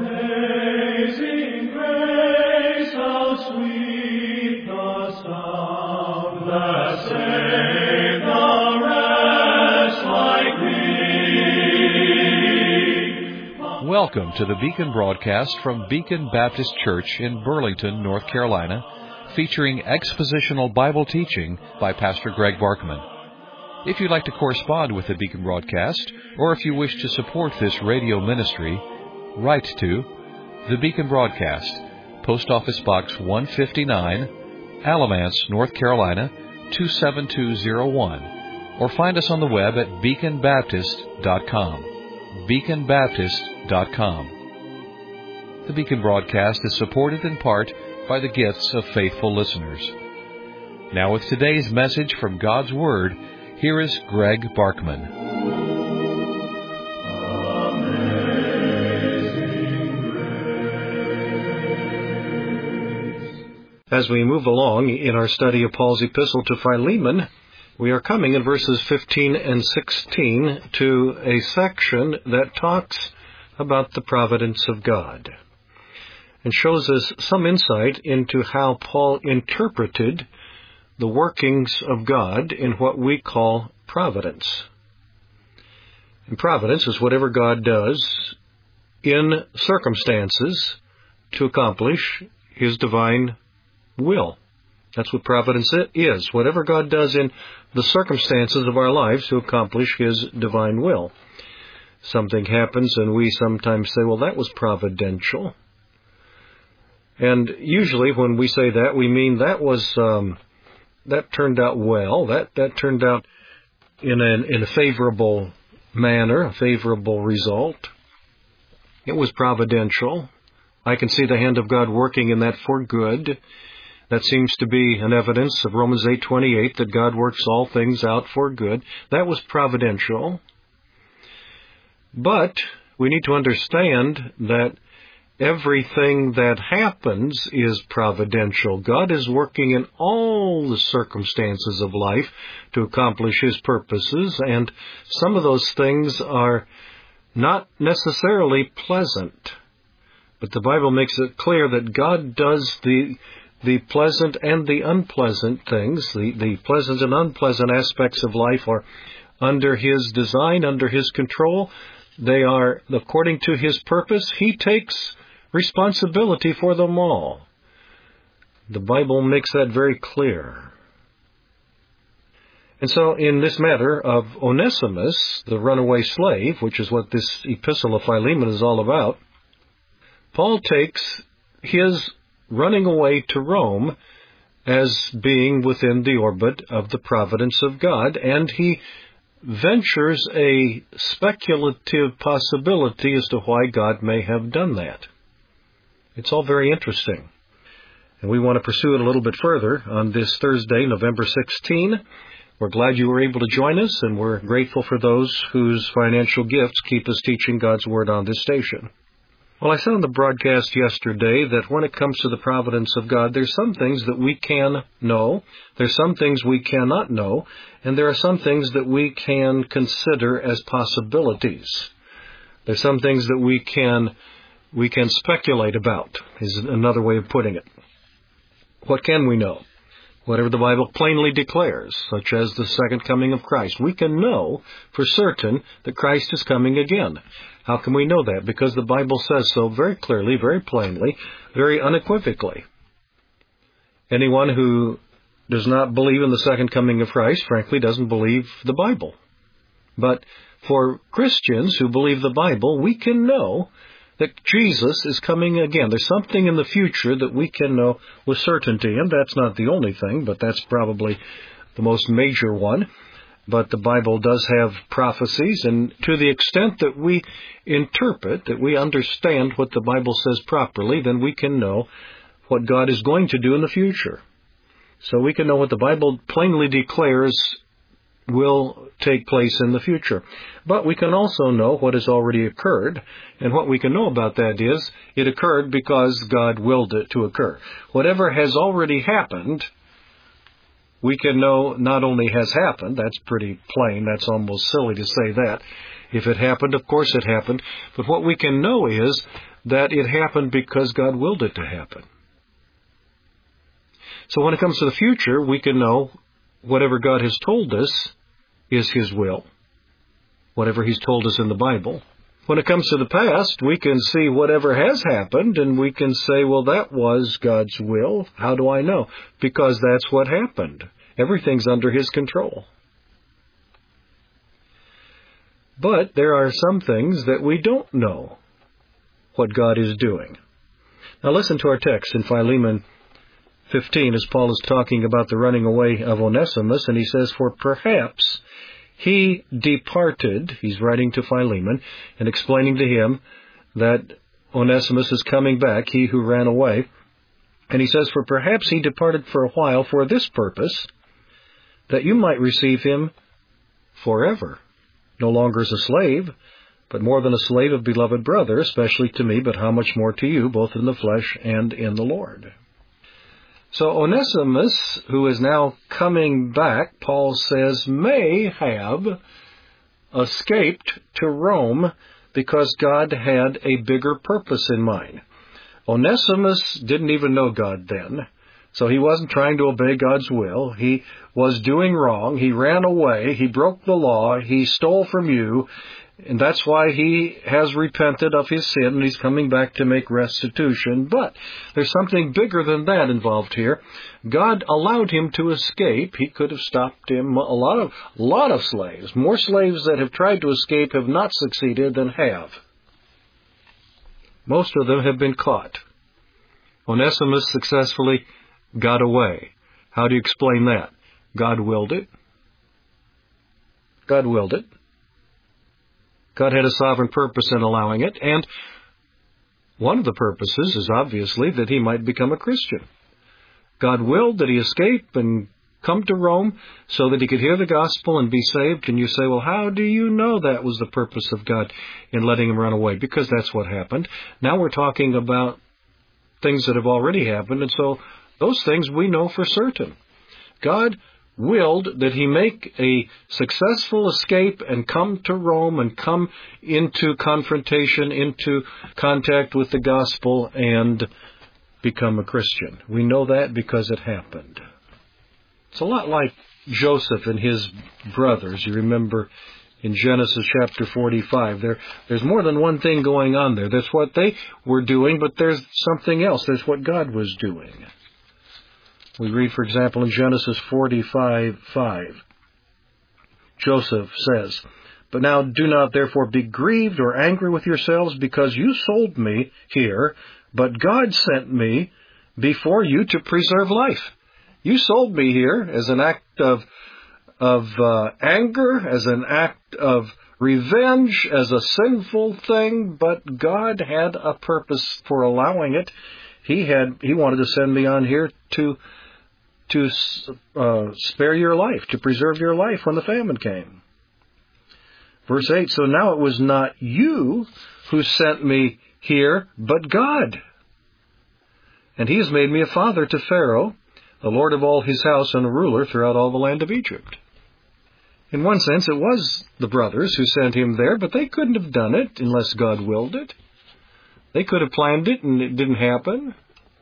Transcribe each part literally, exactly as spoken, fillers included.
Amazing grace, how sweet the sound that saved a wretch like me. Welcome to the Beacon broadcast from Beacon Baptist Church in Burlington, North Carolina, featuring expositional Bible teaching by Pastor Greg Barkman. If you'd like to correspond with the Beacon broadcast, or if you wish to support this radio ministry, write to the Beacon Broadcast, Post Office Box one fifty-nine, Alamance, North Carolina, two seven two zero one, or find us on the web at beacon baptist dot com. beacon baptist dot com. The Beacon broadcast is supported in part by the gifts of faithful listeners. Now with today's message from God's Word, here is Greg Barkman. As we move along in our study of Paul's epistle to Philemon, we are coming in verses fifteen and sixteen to a section that talks about the providence of God and shows us some insight into how Paul interpreted the workings of God in what we call providence. And providence is whatever God does in circumstances to accomplish His divine will. That's what providence is. Whatever God does in the circumstances of our lives to accomplish His divine will. Something happens and we sometimes say, well, that was providential. And usually when we say that, we mean that was, um, that turned out well. That, that turned out in a, in a favorable manner, a favorable result. It was providential. I can see the hand of God working in that for good. That seems to be an evidence of Romans eight twenty-eight, that God works all things out for good. That was providential. But we need to understand that everything that happens is providential. God is working in all the circumstances of life to accomplish His purposes, and some of those things are not necessarily pleasant. But the Bible makes it clear that God does the The pleasant and the unpleasant things, the, the pleasant and unpleasant aspects of life are under His design, under His control. They are according to His purpose. He takes responsibility for them all. The Bible makes that very clear. And so in this matter of Onesimus, the runaway slave, which is what this epistle of Philemon is all about, Paul takes his running away to Rome as being within the orbit of the providence of God, and he ventures a speculative possibility as to why God may have done that. It's all very interesting, and we want to pursue it a little bit further on this Thursday, November sixteenth. We're glad you were able to join us, and we're grateful for those whose financial gifts keep us teaching God's Word on this station. Well, I said on the broadcast yesterday that when it comes to the providence of God, there's some things that we can know, there's some things we cannot know, and there are some things that we can consider as possibilities. There's some things that we can we can speculate about, is another way of putting it. What can we know? Whatever the Bible plainly declares, such as the second coming of Christ. We can know for certain that Christ is coming again. How can we know that? Because the Bible says so very clearly, very plainly, very unequivocally. Anyone who does not believe in the second coming of Christ, frankly, doesn't believe the Bible. But for Christians who believe the Bible, we can know that Jesus is coming again. There's something in the future that we can know with certainty, and that's not the only thing, but that's probably the most major one. But the Bible does have prophecies, and to the extent that we interpret, that we understand what the Bible says properly, then we can know what God is going to do in the future. So we can know what the Bible plainly declares will take place in the future. But we can also know what has already occurred, and what we can know about that is it occurred because God willed it to occur. Whatever has already happened, we can know not only has happened, that's pretty plain, that's almost silly to say that. If it happened, of course it happened, but what we can know is that it happened because God willed it to happen. So when it comes to the future, we can know whatever God has told us is His will, whatever He's told us in the Bible. When it comes to the past, we can see whatever has happened, and we can say, well, that was God's will. How do I know? Because that's what happened. Everything's under His control. But there are some things that we don't know what God is doing. Now listen to our text in Philemon fifteen, as Paul is talking about the running away of Onesimus, and he says, for perhaps he departed, he's writing to Philemon, and explaining to him that Onesimus is coming back, he who ran away. And he says, for perhaps he departed for a while for this purpose, that you might receive him forever, no longer as a slave, but more than a slave, a beloved brother, especially to me, but how much more to you, both in the flesh and in the Lord. So Onesimus, who is now coming back, Paul says, may have escaped to Rome because God had a bigger purpose in mind. Onesimus didn't even know God then, so he wasn't trying to obey God's will. He was doing wrong. He ran away. He broke the law. He stole from you. And that's why he has repented of his sin, and he's coming back to make restitution. But there's something bigger than that involved here. God allowed him to escape. He could have stopped him. A lot of, a lot of slaves, more slaves that have tried to escape have not succeeded than have. Most of them have been caught. Onesimus successfully got away. How do you explain that? God willed it. God willed it. God had a sovereign purpose in allowing it, and one of the purposes is obviously that he might become a Christian. God willed that he escape and come to Rome so that he could hear the gospel and be saved. And you say, well, how do you know that was the purpose of God in letting him run away? Because that's what happened. Now we're talking about things that have already happened, and so those things we know for certain. God willed that he make a successful escape and come to Rome and come into confrontation, into contact with the gospel, and become a Christian. We know that because it happened. It's a lot like Joseph and his brothers. You remember in Genesis chapter forty-five, there, there's more than one thing going on there. There's what they were doing, but there's something else. There's what God was doing. We read, for example, in Genesis forty-five five, Joseph says, but now do not therefore be grieved or angry with yourselves, because you sold me here, but God sent me before you to preserve life. You sold me here as an act of, of uh, anger, as an act of revenge, as a sinful thing, but God had a purpose for allowing it. He had, he wanted to send me on here to to uh, spare your life, to preserve your life when the famine came. Verse eight, so now it was not you who sent me here, but God. And he has made me a father to Pharaoh, the Lord of all his house, and a ruler throughout all the land of Egypt. In one sense, it was the brothers who sent him there, but they couldn't have done it unless God willed it. They could have planned it, and it didn't happen.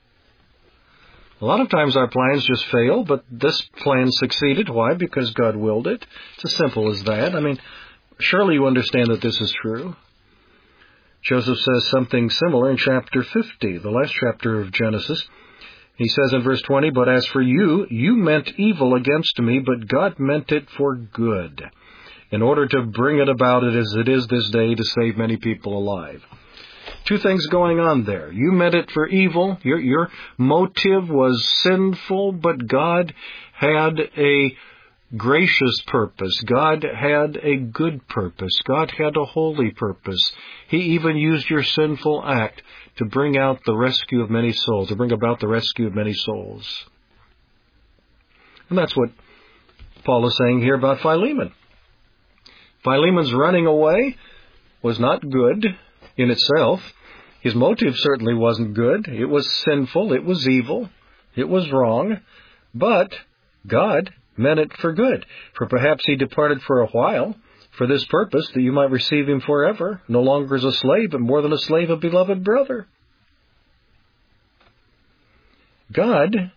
A lot of times our plans just fail, but this plan succeeded. Why? Because God willed it. It's as simple as that. I mean, surely you understand that this is true. Joseph says something similar in chapter fifty, the last chapter of Genesis. He says in verse twenty, but as for you, you meant evil against me, but God meant it for good, in order to bring it about it as it is this day, to save many people alive. Two things going on there. You meant it for evil. Your, your motive was sinful, but God had a gracious purpose. God had a good purpose. God had a holy purpose. He even used your sinful act to bring out the rescue of many souls, to bring about the rescue of many souls. And that's what Paul is saying here about Philemon. Philemon's running away was not good in itself. His motive certainly wasn't good. It was sinful. It was evil. It was wrong. But God meant it for good. For perhaps he departed for a while for this purpose, that you might receive him forever, no longer as a slave, but more than a slave, a beloved brother. God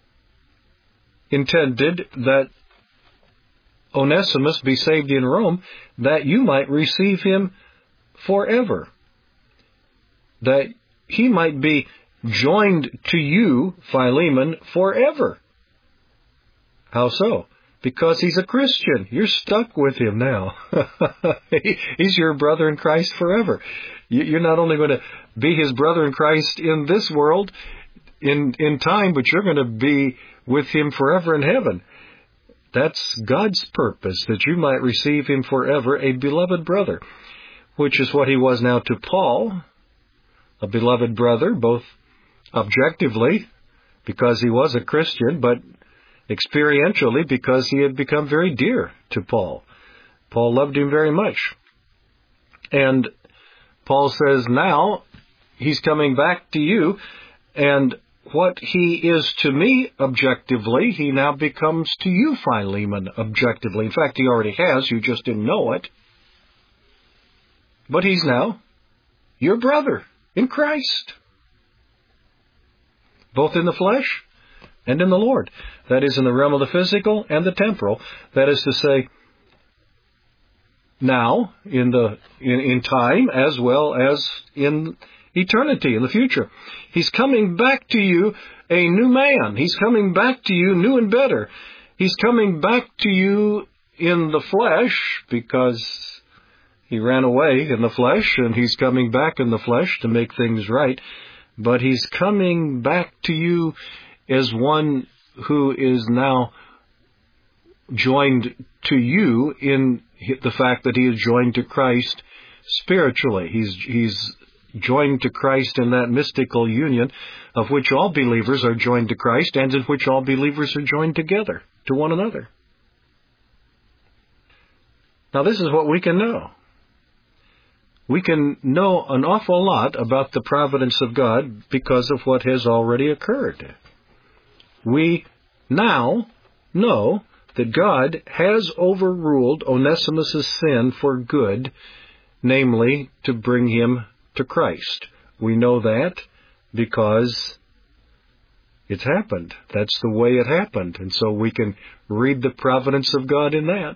intended that Onesimus be saved in Rome, that you might receive him forever, that he might be joined to you, Philemon, forever. How so? Because he's a Christian. You're stuck with him now. He's your brother in Christ forever. You're not only going to be his brother in Christ in this world, in, in time, but you're going to be with him forever in heaven. That's God's purpose, that you might receive him forever, a beloved brother, which is what he was now to Paul, a beloved brother, both objectively, because he was a Christian, but experientially, because he had become very dear to Paul. Paul loved him very much. And Paul says now he's coming back to you, and what he is to me objectively, he now becomes to you, Philemon, objectively. In fact, he already has. You just didn't know it. But he's now your brother in Christ, both in the flesh and in the Lord. That is, in the realm of the physical and the temporal. That is to say, now, in the in, in time, as well as in eternity, in the future. He's coming back to you a new man. He's coming back to you new and better. He's coming back to you in the flesh, because he ran away in the flesh, and he's coming back in the flesh to make things right. But he's coming back to you as one who is now joined to you in the fact that he is joined to Christ spiritually. He's he's joined to Christ in that mystical union of which all believers are joined to Christ, and in which all believers are joined together to one another. Now, this is what we can know. We can know an awful lot about the providence of God because of what has already occurred. We now know that God has overruled Onesimus' sin for good, namely to bring him to Christ. We know that because it's happened. That's the way it happened. And so we can read the providence of God in that.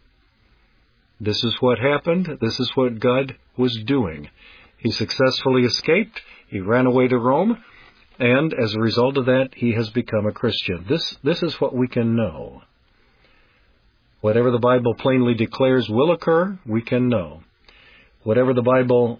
This is what happened. This is what God was doing. He successfully escaped. He ran away to Rome. And as a result of that, he has become a Christian. This, this is what we can know. Whatever the Bible plainly declares will occur, we can know. Whatever the Bible,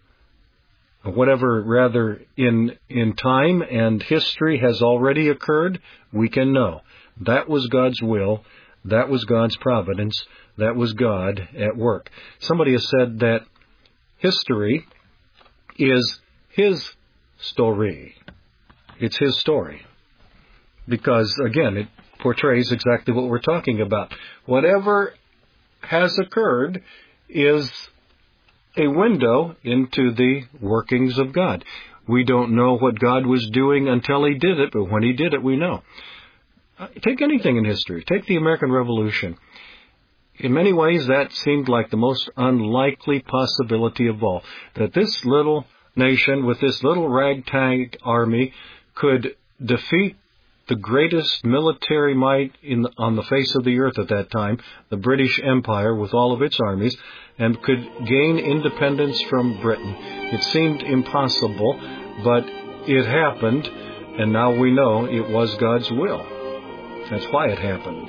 whatever rather in, in time and history has already occurred, we can know. That was God's will. That was God's providence. That was God at work. Somebody has said that history is his story. It's his story. Because, again, it portrays exactly what we're talking about. Whatever has occurred is a window into the workings of God. We don't know what God was doing until he did it, but when he did it, we know. Take anything in history. Take the American Revolution. In many ways, that seemed like the most unlikely possibility of all, that this little nation with this little ragtag army could defeat the greatest military might in the, on the face of the earth at that time, the British Empire with all of its armies, and could gain independence from Britain. It seemed impossible, but it happened, and now we know it was God's will. That's why it happened.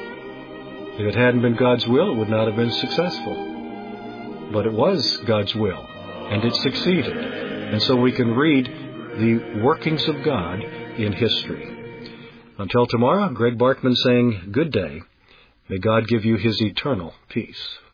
If it hadn't been God's will, it would not have been successful. But it was God's will, and it succeeded. And so we can read the workings of God in history. Until tomorrow, Greg Barkman saying good day. May God give you his eternal peace.